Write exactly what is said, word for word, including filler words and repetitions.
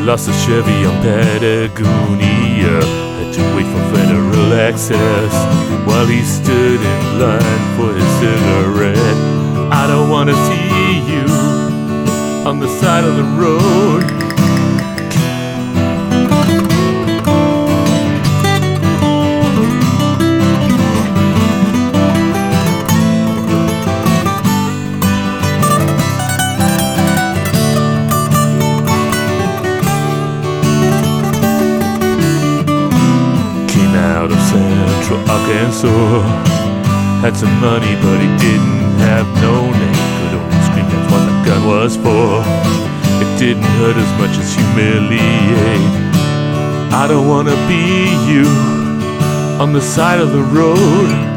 lost a Chevy on Patagonia. Had to wait for federal access while he stood in line for his cigarette. I don't wanna see you on the side of the road. Out of Central Arkansas, had some money but he didn't have no name. Could only scream, that's what the gun was for. It didn't hurt as much as humiliate. I don't wanna be you on the side of the road.